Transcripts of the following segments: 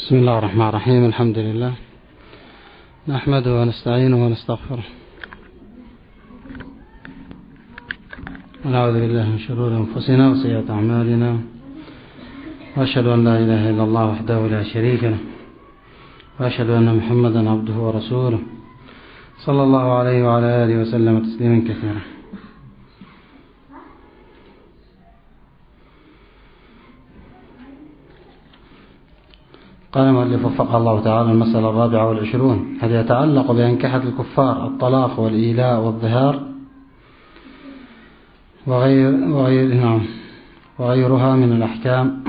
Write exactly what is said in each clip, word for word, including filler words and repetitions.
بسم الله الرحمن الرحيم. الحمد لله نحمده ونستعينه ونستغفره ونعوذ بالله من شرور أنفسنا وسيئات أعمالنا، وأشهد أن لا إله إلا الله وحده لا شريك له، وأشهد أن محمدا عبده ورسوله صلى الله عليه وعلى آله وسلم تسليما كثيرا. قال المؤلف وفقه الله تعالى: المسألة الرابعة والعشرون: هل يتعلق بأنكحة الكفار الطلاق والإيلاء والظهار وغير وغير نعم وغيرها من الأحكام؟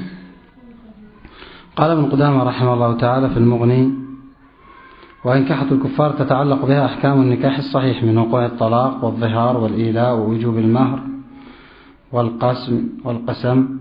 قال ابن قدامة رحمه الله تعالى في المغني: وأنكحة الكفار تتعلق بها أحكام النكاح الصحيح من وقوع الطلاق والظهار والإيلاء ووجوب المهر والقسم والقسم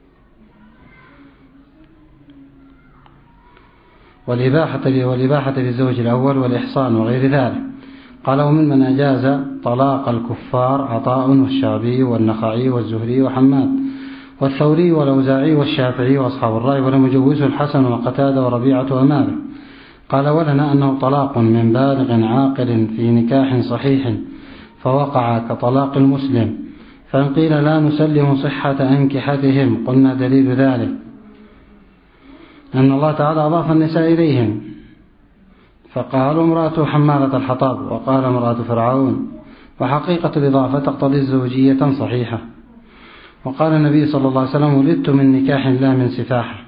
والإباحة والإباحة للزوج الأول والإحصان وغير ذلك. قال: ومن من أجاز طلاق الكفار عطاء والشعبي والنخعي والزهري وحماد والثوري والأوزاعي والشافعي وأصحاب الرأي، ولم يجوزه الحسن وقتادة وربيعة ومالك. قال: ولنا أنه طلاق من بالغ عاقل في نكاح صحيح فوقع كطلاق المسلم، فإن قيل لا نسلم صحة أنكحتهم قلنا دليل ذلك أن الله تعالى أضاف النساء إليهم، فقالوا امرأة حمالة الحطب وقال امرأة فرعون، وحقيقة الإضافة تقتضي الزوجية صحيحة. وقال النبي صلى الله عليه وسلم: ولدت من نكاح لا من سفاح.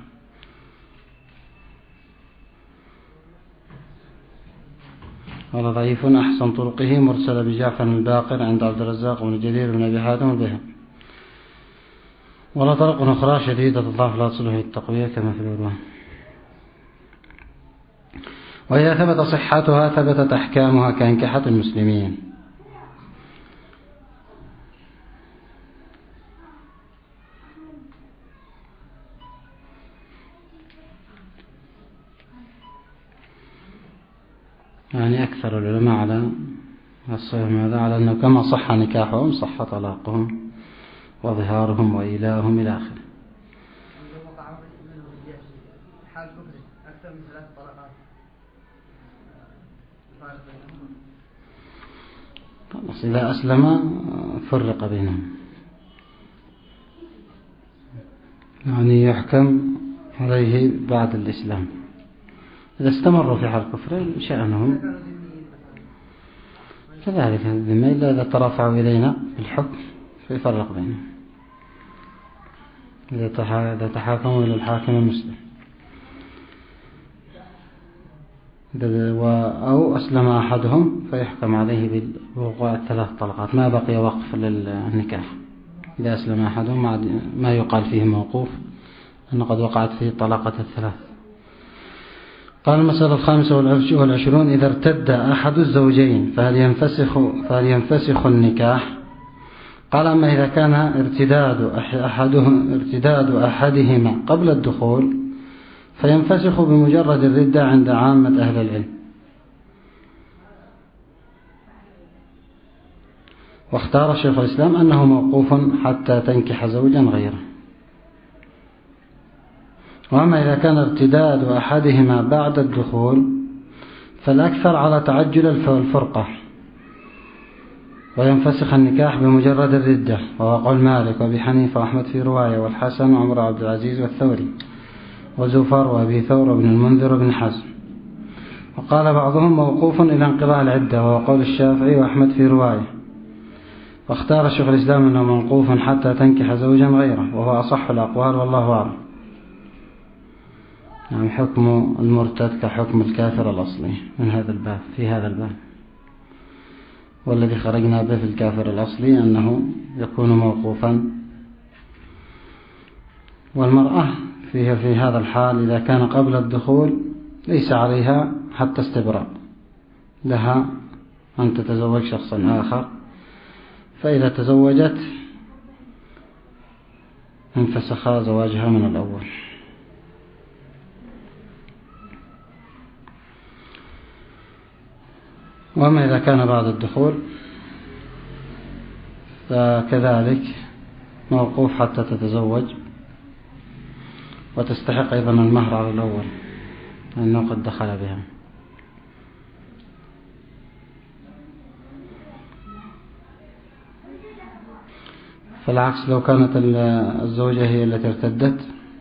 قال: ضعيف أحسن طرقه مرسل بجعفر الباقر عند عبد الرزاق بن جرير بن أبي حاتم البيهقي، ولا طرق أخرى شديدة الضعف لا تصلح التقوية كما في العنوان. وإذا ثبت صحتها ثبتت أحكامها كأنكحة المسلمين. يعني أكثر العلماء على الصحيح على أنه كما صح نكاحهم صح طلاقهم وظهارهم وإيلاهم إلى آخره. إذا أسلم فرق بينهم، يعني يحكم عليه بعد الإسلام. إذا استمروا في حال الكفر شأنهم كذلك الذمة، إلا إذا ترافعوا إلينا بالحكم فيفرق بينهم، إذا تحاكموا إلى الحاكم المسلم أو أسلم أحدهم فيحكم عليه بوقوع الثلاث طلقات، ما بقي وقف للنكاح. إذا أسلم أحدهم ما يقال فيه موقوف أنه قد وقعت فيه طلقة الثلاث. قال: المسألة الخامسة والعشرون: إذا ارتد أحد الزوجين فهل ينفسخ, فهل ينفسخ النكاح؟ قال: أما إذا كان ارتداد, أحدهم ارتداد أحدهما قبل الدخول فينفسخ بمجرد الردة عند عامة أهل العلم. واختار شيخ الإسلام أنه موقوف حتى تنكح زوجا غيره. وأما إذا كان ارتداد أحدهما بعد الدخول فالأكثر على تعجل الفرقة، وينفسخ النكاح بمجرد الردة، وهو قول مالك وأبي حنيفة وأحمد في رواية، والحسن وعمر عبد العزيز والثوري وزفر وأبي ثور وابن المنذر وابن حزم. وقال بعضهم موقوف إلى انقضاء العدة، وهو قول الشافعي وأحمد في رواية. واختار شيخ الإسلام أنه موقوف حتى تنكح زوجا غيره، وهو أصح الأقوال والله أعلم. يعني حكم المرتد كحكم الكافر الأصلي من هذا الباب في هذا الباب، والذي خرجنا به في الكافر الأصلي أنه يكون موقوفا. والمرأة فيها في هذا الحال إذا كان قبل الدخول ليس عليها حتى استبراء، لها أن تتزوج شخصا آخر، فإذا تزوجت انفسخ زواجها من الأول. وأما إذا كان بعد الدخول فكذلك موقوف حتى تتزوج، وتستحق أيضا المهر على الأول لأنه قد دخل بها. فالعكس لو كانت الزوجة هي التي ارتدت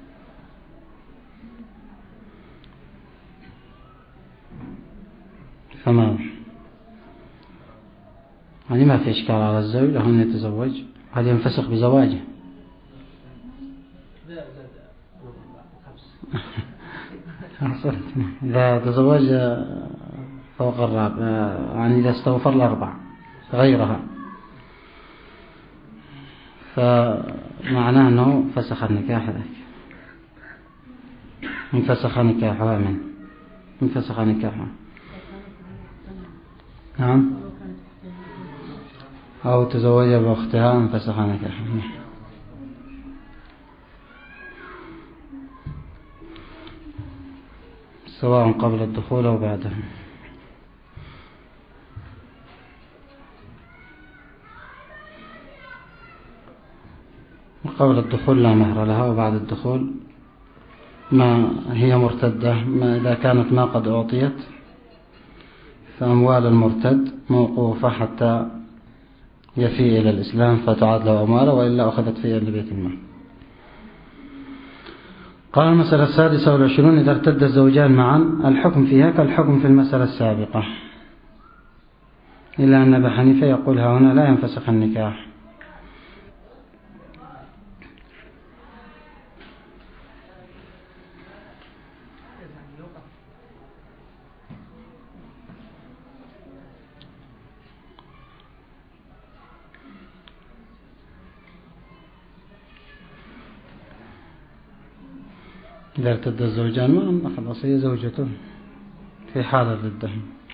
فما يعني ما في إشكال على الزوج له أن يتزوج، هل ينفسخ بزواجه؟ إذا تزوج فوق الرابع يعني إذا استوفر الأربع غيرها فمعناه أنه فسخ النكاح ذاك، انفسخ نكاحها من انفسخ نكاحها. نعم، أو تزوج بأختها انفسخ نكاحها سواء قبل الدخول أو بعده. قبل الدخول لا مهر لها، وبعد الدخول ما هي مرتدة ما إذا كانت ما قد أعطيت فأموال المرتد موقوفة حتى يفي إلى الإسلام فتعاد له أمواله، وإلا أخذت فيها لبيت المال. قال المسألة السادسة والعشرون: إذا ارتد الزوجان معا الحكم فيها كالحكم في المسألة السابقة، إلا أن أبا حنيفة يقول ها هنا لا ينفسخ النكاح. إذا ارتد الزوجان معا خلاص هي زوجته في حال الردة.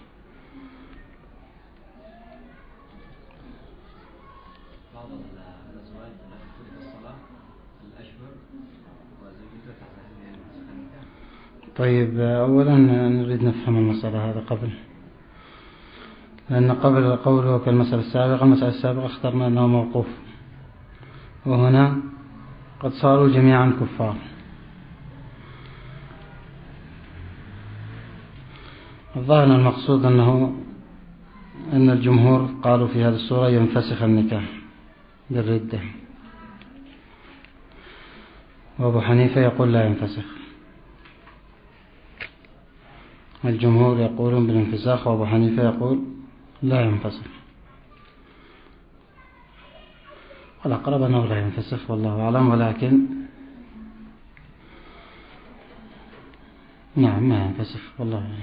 طيب، أولا نريد نفهم المسألة هذا قبل، لأن قبل قوله كالمسألة السابقة، المسألة السابقة اخترنا أنه موقوف، وهنا قد صاروا جميعا كفار. الظاهر المقصود أنه أن الجمهور قالوا في هذه الصورة ينفسخ النكاح بالردة، وأبو حنيفة يقول لا ينفسخ. الجمهور يقولون بالانفساخ وأبو حنيفة يقول لا ينفسخ، والأقرب أنه لا ينفسخ والله أعلم، ولكن نعم ما ينفسخ والله أعلم.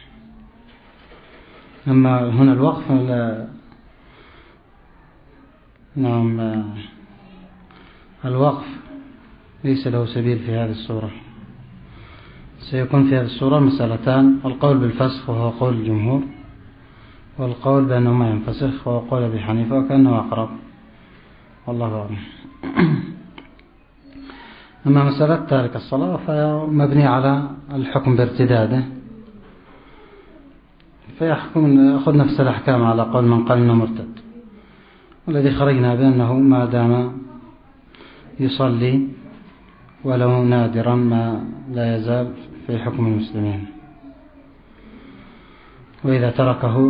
أما هنا الوقف لا نعم الوقف ليس له سبيل في هذه الصورة. سيكون في هذه الصورة مسألتان: القول بالفسخ وهو قول الجمهور، والقول بأنه ما ينفسخ وهو قول أبي حنيفة، وكأنه أقرب والله أعلم. أما مسألة تارك الصلاة فمبني على الحكم بارتداده، فيحكم يأخذ نفس الأحكام على قول من قال إنه مرتد، والذي خرجنا بأنه ما دام يصلي ولو نادرا ما لا يزال في حكم المسلمين، وإذا تركه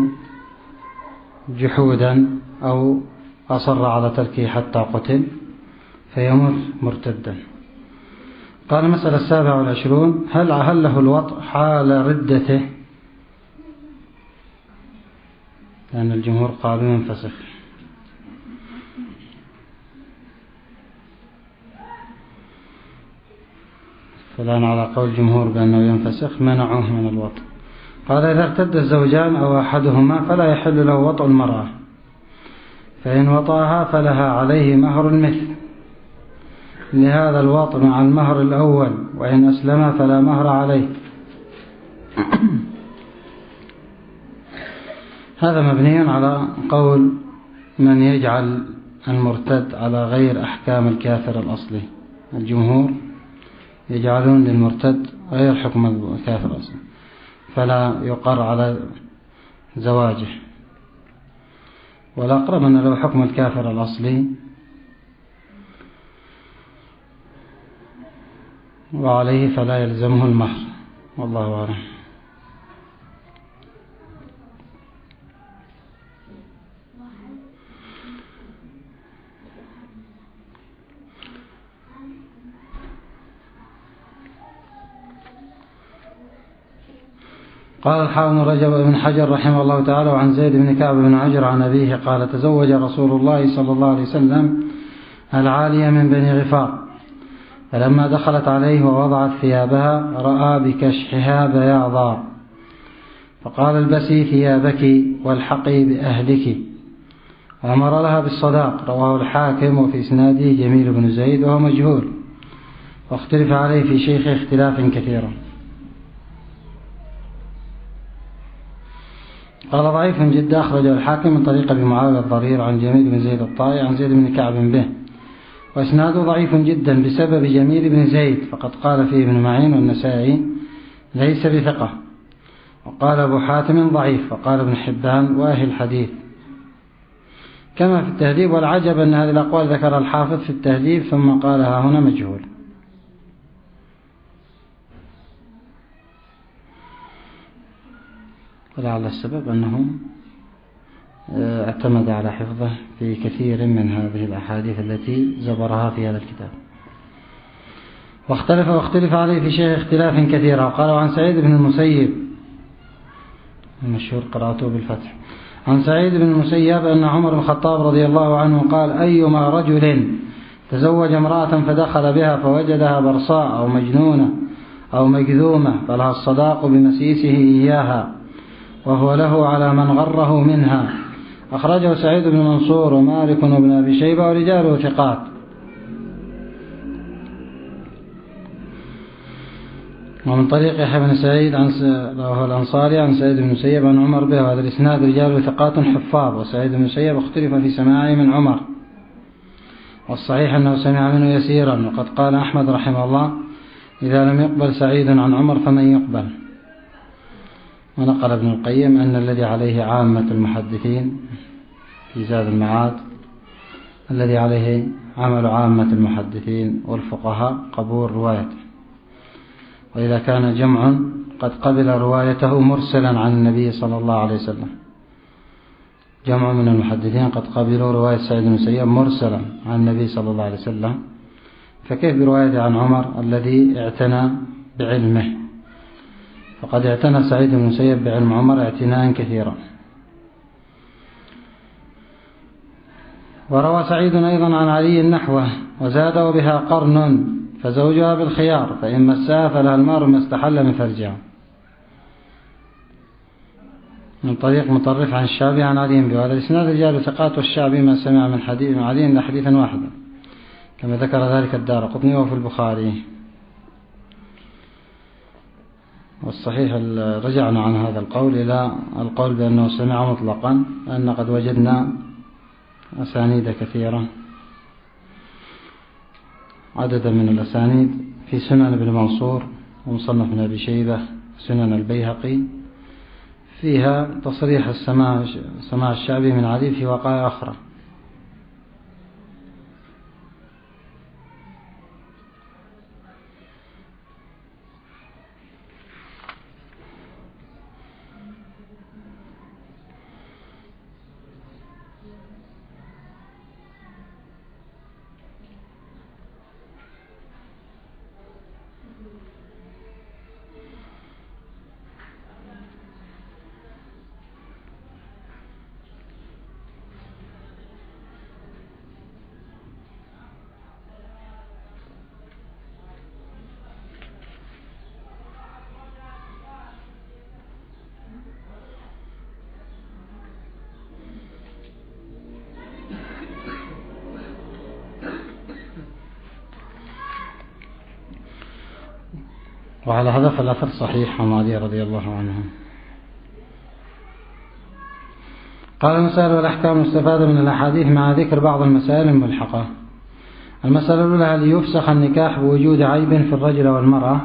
جحودا أو أصر على تركه حتى قتل فيموت مرتدا. قال المسألة السابعة والعشرون: هل هل له الوطء حال ردته؟ لأن الجمهور قالوا ينفسخ، فلان على قول الجمهور بأنه ينفسخ منعوه من الوطء. قال: إذا ارتد الزوجان أو أحدهما فلا يحل له وطء المرأة، فإن وطأها فلها عليه مهر المثل لهذا الوطء مع المهر الأول، وإن أسلم فلا مهر عليه. هذا مبني على قول من يجعل المرتد على غير أحكام الكافر الأصلي. الجمهور يجعلون للمرتد غير حكم الكافر الأصلي، فلا يقر على زواجه، والأقرب أن له حكم الكافر الأصلي، وعليه فلا يلزمه المهر، والله أعلم. قال الحافظ رجب بن حجر رحمه الله تعالى: وعن زيد بن كعب بن عجر عن أبيه قال: تزوج رسول الله صلى الله عليه وسلم العالية من بني غفار، فلما دخلت عليه ووضعت ثيابها رأى بكشحها بياضا، فقال: البسي ثيابك والحقي بأهلك، وأمر لها بالصداق. رواه الحاكم وفي إسناده جميل بن زيد وهو مجهول، واختلف عليه في شيخ اختلاف كثيرا. قال: ضعيف جدا. أخرجه الحاكم من طريق أبي معاوية الضرير عن جميل بن زيد الطائي عن زيد بن كعب به، وإسناده ضعيف جدا بسبب جميل بن زيد، فقد قال فيه ابن معين والنسائي ليس بثقة، وقال أبو حاتم ضعيف، وقال ابن حبان واهي الحديث كما في التهذيب. والعجب أن هذه الأقوال ذكر الحافظ في التهذيب ثم قالها هنا مجهول. ولعل السبب أنه اعتمد على حفظه في كثير من هذه الأحاديث التي زبرها في هذا الكتاب. واختلف واختلف عليه في شيء اختلاف كثيرا. قالوا عن سعيد بن المسيب، المشهور قراءته بالفتح، عن سعيد بن المسيب أن عمر بن الخطاب رضي الله عنه قال: أيما رجل تزوج امرأة فدخل بها فوجدها برصاء أو مجنونة أو مجذومة فلها الصداق بمسيسه إياها، وهو له على من غره منها. أخرجه سعيد بن منصور ومالك وابن أبي شيبة ورجاله ثقات. ومن طريق يحيى بن سعيد عن رواه الأنصاري عن سعيد بن المسيب عن عمر به، وهذا الإسناد رجاله ثقات حفاظ. وسعيد بن المسيب اختلف في سماعه من عمر، والصحيح أنه سمع منه يسيرا، وقد قال أحمد رحمه الله: إذا لم يقبل سعيد عن عمر فمن يقبل. ونقل ابن القيم أن الذي عليه عامة المحدثين في زاد المعاد، الذي عليه عمل عامة المحدثين والفقهاء قبول روايته، وإذا كان جمع قد قبل روايته مرسلا عن النبي صلى الله عليه وسلم، جمع من المحدثين قد قبلوا رواية سعيد بن المسيب مرسلا عن النبي صلى الله عليه وسلم، فكيف بروايته عن عمر الذي اعتنى بعلمه؟ فقد اعتنى سعيد بن المسيب بعلم عمر اعتناء كثيرا. وروى سعيد أيضا عن علي نحوه وزاد: وبها قرن فزوجها بالخيار، فإن مساها فلها المار ما استحل من فرجها. من طريق مطرف عن الشعبي عن علي به، وهذا الإسناد رجال ثقات، والشعبي ما سمع من حديث من علي إلا حديثا واحدا، كما ذكر ذلك الدارقطني وفي البخاري. والصحيح رجعنا عن هذا القول إلى القول بأنه سمع مطلقا، لأن قد وجدنا أسانيد كثيرة، عددا من الأسانيد في سنن ابن منصور ومصنف ابن أبي شيبة سنن البيهقي فيها تصريح السماع سماع الشعبي من علي في وقائع أخرى. وعلى هذا فالأثر صحيح عن علي رضي الله عنه. قال: المسائل والأحكام المستفادة من الأحاديث مع ذكر بعض المسائل الملحقة. المسألة الأولى: هل يفسخ النكاح بوجود عيب في الرجل والمرأة؟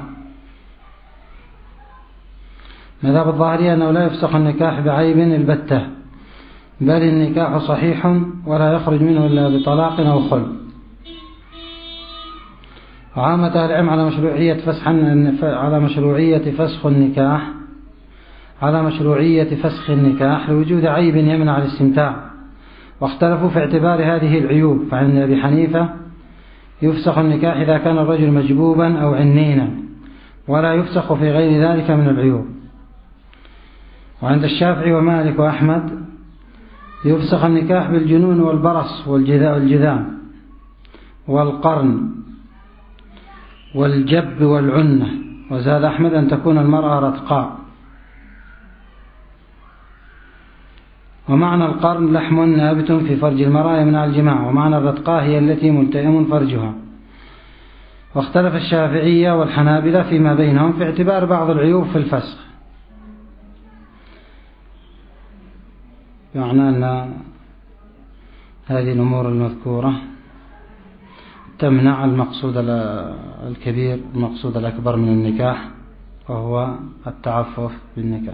مذهب الظاهرية أنه لا يفسخ النكاح بعيب البتة، بل النكاح صحيح ولا يخرج منه إلا بطلاق أو خلع. وعامة أهل العلم على مشروعية فسخ على مشروعية فسخ النكاح على مشروعية فسخ النكاح لوجود عيب يمنع الاستمتاع، واختلفوا في اعتبار هذه العيوب. فعند أبي حنيفة يفسخ النكاح إذا كان الرجل مجبوبا أو عنينا، ولا يفسخ في غير ذلك من العيوب. وعند الشافعي ومالك وأحمد يفسخ النكاح بالجنون والبرص والجذام والقرن والجب والعنة. وزاد أحمد أن تكون المرأة رتقاء. ومعنى القرن لحم نابت في فرج المرأة يمنع الجماع، ومعنى الرتقاء هي التي ملتئم فرجها. واختلف الشافعية والحنابلة فيما بينهم في اعتبار بعض العيوب في الفسخ، يعني أن هذه الأمور المذكورة تمنع المقصود الكبير المقصود الأكبر من النكاح، وهو التعفف بالنكاح.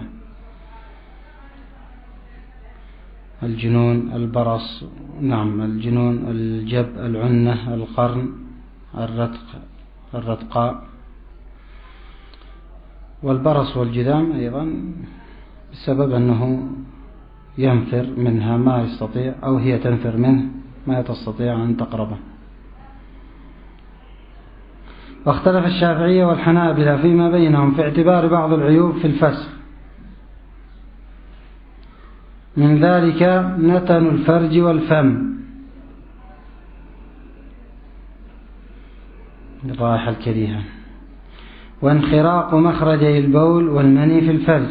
الجنون، البرص، نعم الجنون، الجب، العنة، القرن، الرتق الرتقاء، والبرص والجذام أيضا بسبب أنه ينفر منها ما يستطيع، أو هي تنفر منه ما تستطيع أن تقربه. واختلف الشافعية والحنابلة فيما بينهم في اعتبار بعض العيوب في الفسخ، من ذلك نتن الفرج والفم، الرائحة الكريهة، وانخراق مخرجي البول والمني في الفرج،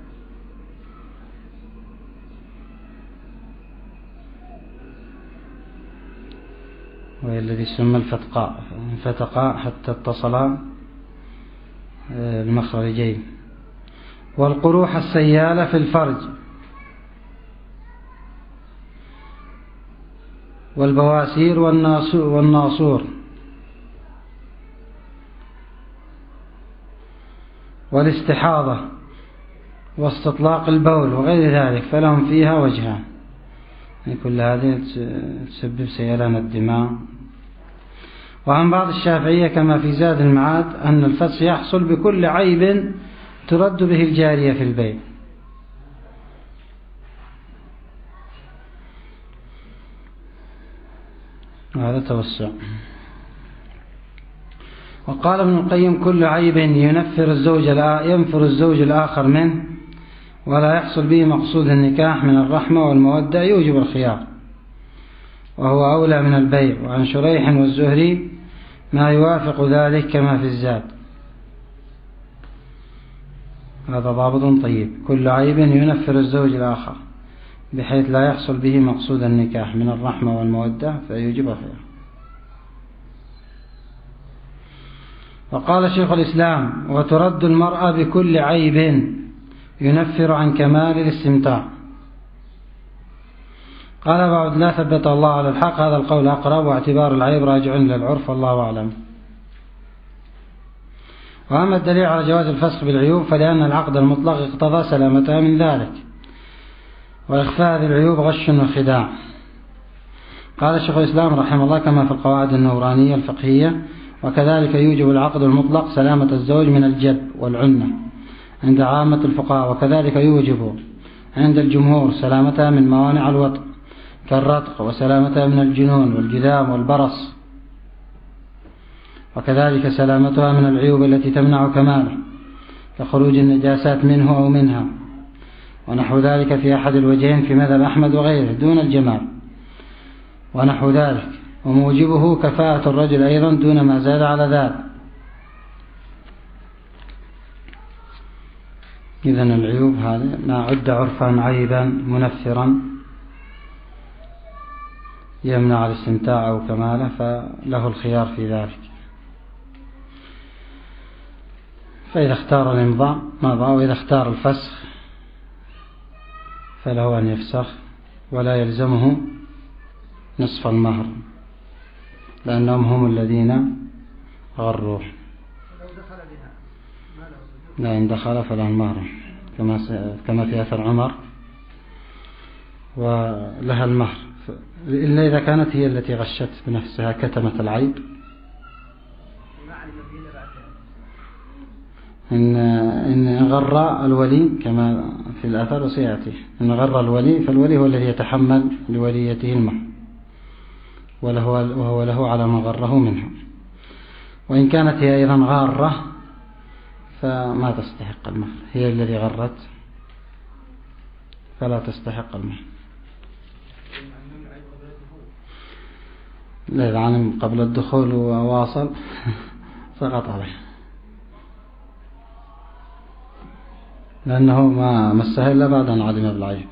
وهي الذي يسمى الفتقاء، انفتقا حتى اتصلا المخرجين، والقروح السيالة في الفرج، والبواسير والناصور، والاستحاضة واستطلاق البول وغير ذلك، فلهم فيها وجهان، يعني كل هذه تسبب سيلان الدماء. وعن بعض الشافعية كما في زاد المعاد أن الفسخ يحصل بكل عيب ترد به الجارية في البيت. هذا توسع. وقال ابن القيم كل عيب ينفر الزوج ينفر الزوج الآخر منه ولا يحصل به مقصود النكاح من الرحمة والمودة يوجب الخيار، وهو أولى من البيع. وعن شريح والزهري ما يوافق ذلك كما في الزاد. هذا ضابط طيب، كل عيب ينفر الزوج الآخر بحيث لا يحصل به مقصود النكاح من الرحمة والمودة فيوجب الخيار. وقال شيخ الإسلام وترد المرأة بكل عيب ينفر عن كمال الاستمتاع. قال أبو عبد الله ثبت الله على الحق هذا القول أقرب، واعتبار العيب راجع للعرف والله أعلم. وأما الدليل على جواز الفسخ بالعيوب فلأن العقد المطلق اقتضى سلامتها من ذلك، وإخفاء هذه العيوب غش وخداع. قال شيخ الإسلام رحمه الله كما في القواعد النورانية الفقهية وكذلك يوجب العقد المطلق سلامة الزوج من الجب والعنة عند عامة الفقهاء، وكذلك يوجب عند الجمهور سلامتها من موانع الوطء كالرتق، وسلامتها من الجنون والجذام والبرص، وكذلك سلامتها من العيوب التي تمنع كماله كخروج النجاسات منه أو منها ونحو ذلك في أحد الوجهين في مذهب أحمد وغيره دون الجمال ونحو ذلك، وموجبه كفاءة الرجل أيضا دون ما زاد على ذلك. إذن العيوب هذه ما عد عرفا عيبا منفرا يمنع الاستمتاع أو كماله فله الخيار في ذلك. فإذا اختار الإمضاء مضى، وإذا اختار الفسخ فله أن يفسخ ولا يلزمه نصف المهر لأنهم هم الذين غروه. لا إن دخل فله المهر كما كما في أثر عمر، ولها المهر إلا إذا كانت هي التي غشت بنفسها كتمت العيب إن إن غر الولي كما في الأثر وسيأتي إن غر الولي فالولي هو الذي يتحمل لوليته المهر وله وهو له على ما غره منها. وإن كانت هي أيضا غارة فما تستحق المهر، هي الذي غرت فلا تستحق المهر. لا إذا علم قبل الدخول وواصل سقط عليه، لأنه ما مسه إلا بعد أن علم بالعيب.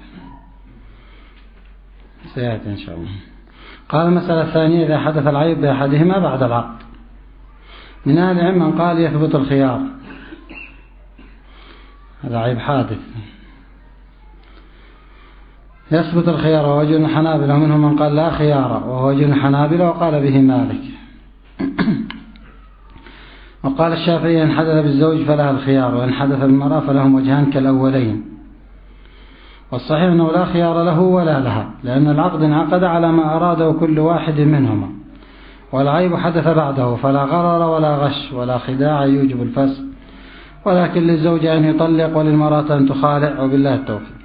سيأتي إن شاء الله. قال المسألة الثانية: إذا حدث العيب بأحدهما بعد العقد. من أهل العلم من قال يثبت الخيار، هذا عيب حادث، يثبت الخيار، ووجه الحنابلة ومنهم من قال لا خيار، وهو وجه الحنابلة وقال به مالك. وقال الشافعي: إن حدث بالزوج فلها الخيار، وإن حدث بالمرأة فلهم وجهان كالأولين. والصحيح أنه لا خيار له ولا لها، لأن العقد انعقد على ما أراده كل واحد منهما، والعيب حدث بعده، فلا غرر ولا غش ولا خداع يوجب الفسخ، ولكن للزوج أن يطلق وللمرأة أن تخالع، وبالله التوفيق.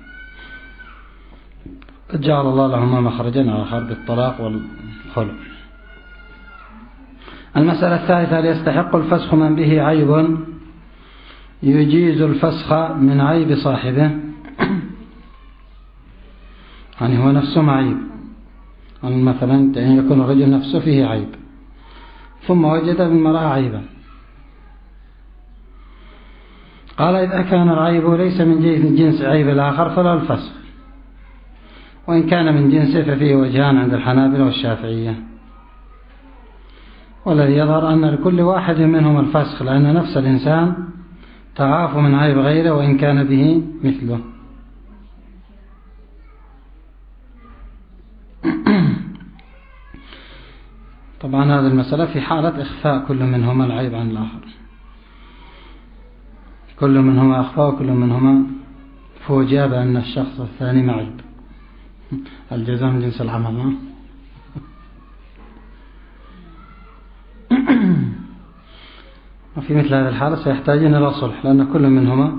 جعل الله لهما مخرجا على حرب الطلاق والخلع. المسألة الثالثة: هل يستحق الفسخ من به عيب يجيز الفسخ من عيب صاحبه؟ يعني هو نفسه عيب، يعني مثلا يكون الرجل نفسه فيه عيب ثم وجد بالمرأة عيبا. قال: إذا كان العيب ليس من جنس عيب الآخر فلا الفسخ، وإن كان من جنسه ففيه وجهان عند الحنابلة والشافعية. والذي يظهر أن لكل واحد منهم الفسخ، لأن نفس الإنسان تعاف من عيب غيره وإن كان به مثله. طبعا هذه المسألة في حالة إخفاء كل منهما العيب عن الآخر، كل منهما أخفاء وكل منهما فوجئ بأن الشخص الثاني معيب. الجزاء من جنس العمل. وفي مثل هذه الحالة سيحتاجون إلى صلح، لأن كل منهما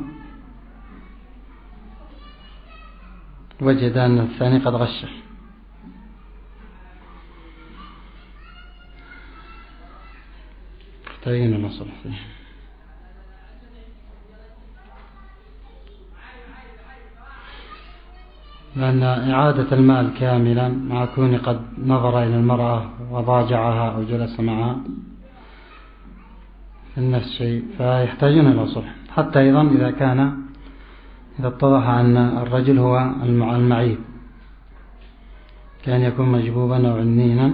وجد أن الثاني قد غشه. يحتاجون إلى صلح فيه. لأن إعادة المال كاملا مع كون قد نظر إلى المرأة وضاجعها أو جلس معها في نفس الشيء، فيحتاجون إلى صلح. حتى أيضا إذا كان إذا اتضح أن الرجل هو المعيب، كان يكون مجبوبا أو عنينا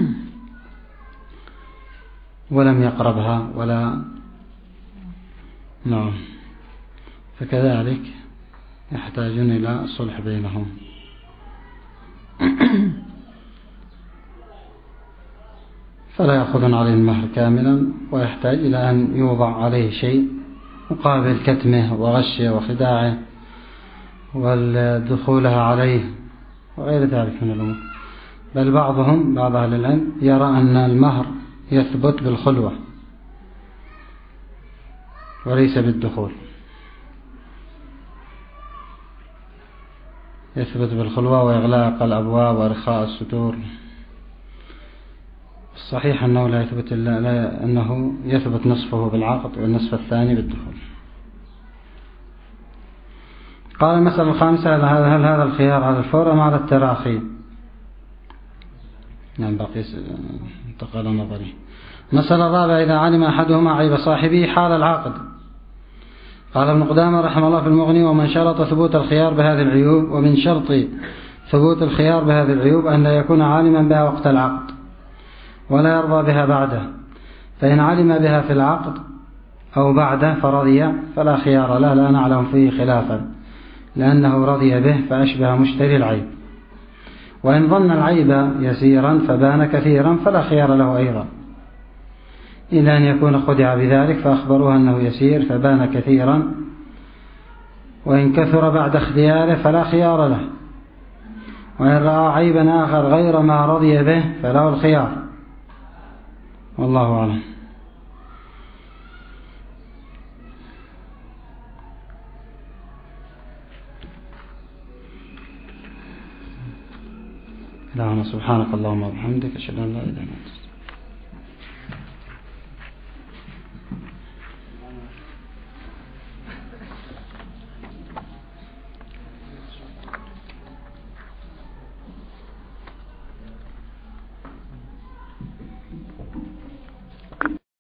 ولم يقربها ولا نعم، فكذلك يحتاجون إلى الصلح بينهم. فلا يأخذون عليه المهر كاملا، ويحتاج إلى أن يوضع عليه شيء مقابل كتمه وغشه وخداعه والدخولها عليه وغير ذلك من الأمور. بل بعضهم بعض أهل العلم يرى أن المهر يثبت بالخلوة وليس بالدخول، يثبت بالخلوة وإغلاق الأبواب وإرخاء الستور. الصحيح أنه لا يثبت إلا لا أنه يثبت نصفه بالعقد والنصف الثاني بالدخول. قال المسألة الخامسة: هل هذا الخيار على الفور أم على التراخي؟ نعم بقي انتقل نظري. المسألة الرابعة: إذا علم أحدهما عيب صاحبه حال العقد. قال ابن قدامة رحمه الله في المغني: ومن شرط ثبوت الخيار بهذه العيوب، ومن شرط ثبوت الخيار بهذه العيوب أن لا يكون عالما بها وقت العقد ولا يرضى بها بعده، فإن علم بها في العقد أو بعده فرضي فلا خيار له، لا نعلم فيه خلافا، لأنه رضي به فأشبه مشتري العيب. وإن ظن العيب يسيرا فبان كثيرا فلا خيار له أيضا، إلا أن يكون خدع بذلك فأخبروه أنه يسير فبان كثيرا، وإن كثر بعد اختياره فلا خيار له. وإن رأى عيبا آخر غير ما رضي به فله الخيار، والله أعلم. إلهنا سبحانك اللهم وبحمدك أشهد أن لا إله إلا أنت.